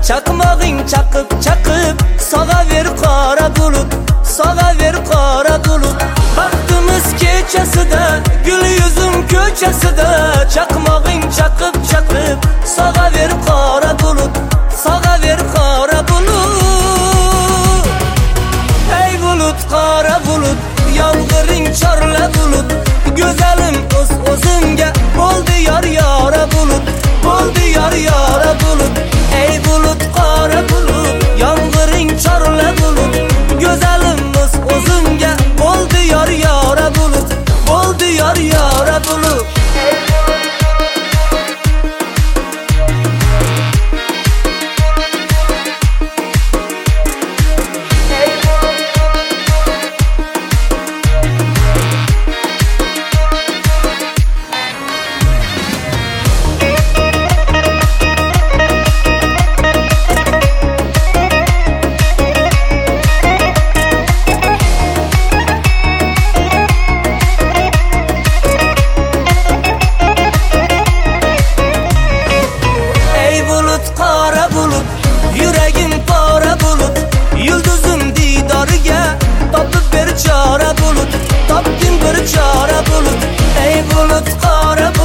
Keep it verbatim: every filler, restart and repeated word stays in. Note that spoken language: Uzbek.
Chaqmog'ing chaqib chaqib sog'aver qora bulut, sog'aver qora bulut. Baxtimiz kechasida, gul yuzim ko'chasida. Chaqmog'ing chaqib chaqib sog'aver qora bulut, sog'aver qora bulut. Ey bulut, qora bulut, yomg'iring chorla bulut. Go'zalim o'z o'zimga bo'ldi yor yora bulut, bo'ldi yor yora bulut. Ey bulut, qora bulut, yomg'iring chorla bulut. Go'zalim o'z o'zimga bo'ldi yor yora bulut, bo'ldi yor yora bulut. Qora bulut, yuragim qora bulut. Yulduzim didoriga topib ber chora bulut, topgin bir chora bulut. Ey bulut, qora